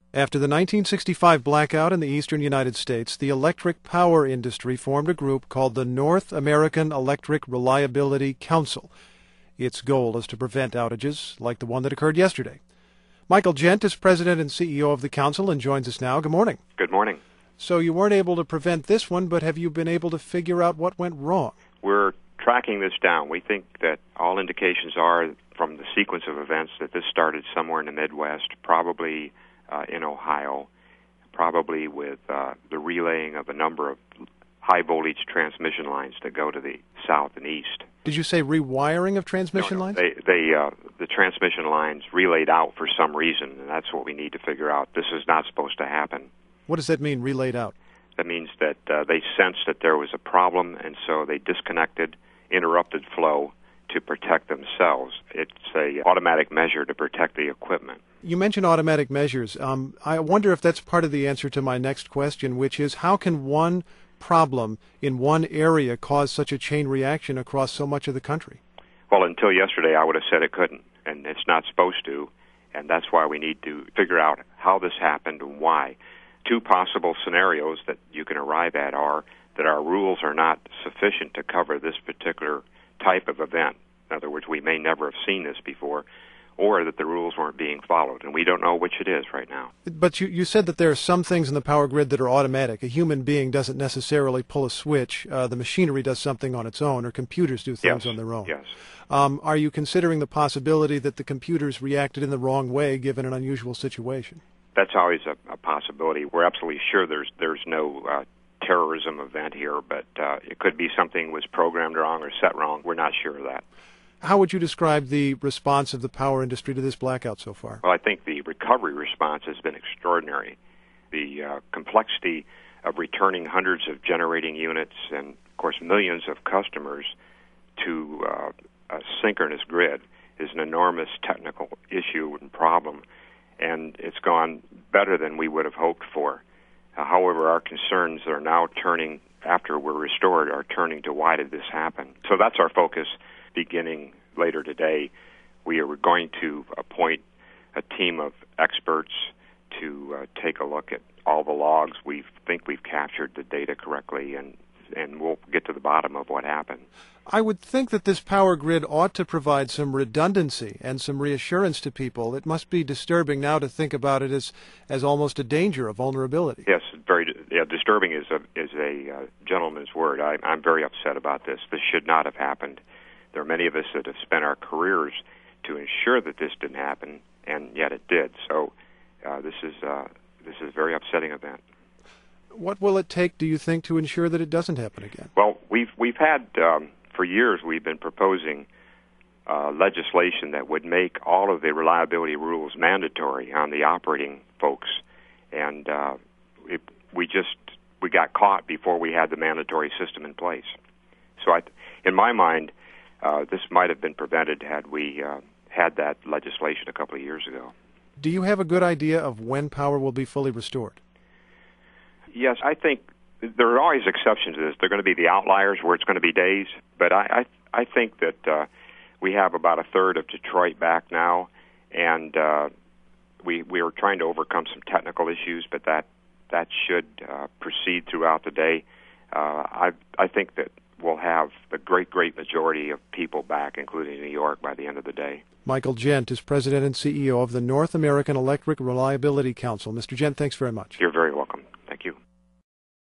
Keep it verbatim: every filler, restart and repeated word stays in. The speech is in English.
After the nineteen sixty-five blackout in the eastern United States, the electric power industry formed a group called the North American Electric Reliability Council. Its goal is to prevent outages like the one that occurred yesterday. Michael Gent is president and C E O of the council and joins us now. Good morning. Good morning. So you weren't able to prevent this one, but have you been able to figure out what went wrong? We're tracking this down. We think that all indications are from the sequence of events that this started somewhere in the Midwest, probably uh, in Ohio, probably with uh, the relaying of a number of high-voltage transmission lines that go to the south and east. Did you say rewiring of transmission no, no. lines? They, they, uh, the transmission lines relayed out for some reason, and that's what we need to figure out. This is not supposed to happen. What does that mean, relayed out? That means that uh, they sensed that there was a problem, and so they disconnected, interrupted flow to protect themselves. It's a automatic measure to protect the equipment. You mentioned automatic measures. Um, I wonder if that's part of the answer to my next question, which is how can one problem in one area cause such a chain reaction across so much of the country? Well, until yesterday, I would have said it couldn't, and it's not supposed to, and that's why we need to figure out how this happened and why. Two possible scenarios that you can arrive at are that our rules are not sufficient to cover this particular type of event. In other words, we may never have seen this before, or that the rules weren't being followed, and we don't know which it is right now. But you, you said that there are some things in the power grid that are automatic. A human being doesn't necessarily pull a switch. Uh, the machinery does something on its own, or computers do things yes. on their own. Yes. Um, are you considering the possibility that the computers reacted in the wrong way given an unusual situation? That's always a, a possibility. We're absolutely sure there's there's no uh, terrorism event here, but uh, it could be something was programmed wrong or set wrong. We're not sure of that. How would you describe the response of the power industry to this blackout so far? Well, I think the recovery response has been extraordinary. The uh, complexity of returning hundreds of generating units and, of course, millions of customers to uh, a synchronous grid is an enormous technical issue and problem, and it's gone better than we would have hoped for. Uh, however, our concerns are now turning, after we're restored, are turning to why did this happen. So that's our focus. Beginning later today, we are going to appoint a team of experts to uh, take a look at all the logs. We think we've captured the data correctly, and and we'll get to the bottom of what happened. I would think that this power grid ought to provide some redundancy and some reassurance to people. It must be disturbing now to think about it as, as almost a danger, a vulnerability. Yes, very yeah, disturbing is a, is a uh, gentleman's word. I, I'm very upset about this. This should not have happened. There are many of us that have spent our careers to ensure that this didn't happen, and yet it did. So uh, this is uh, this is a very upsetting event. What will it take, do you think, to ensure that it doesn't happen again? Well, we've we've had um, for years we've been proposing uh, legislation that would make all of the reliability rules mandatory on the operating folks, and uh, it, we just we got caught before we had the mandatory system in place. So, I, in my mind, uh, this might have been prevented had we uh, had that legislation a couple of years ago. Do you have a good idea of when power will be fully restored? Yes, I think there are always exceptions to this. There are going to be the outliers where it's going to be days, but I I, I think that uh, we have about a third of Detroit back now, and uh, we we are trying to overcome some technical issues, but that that should uh, proceed throughout the day. Uh, I I think that we'll have the great great majority of people back, including New York, by the end of the day. Michael Gent is president and C E O of the North American Electric Reliability Council. Mister Gent, thanks very much. You're very welcome. Thank you.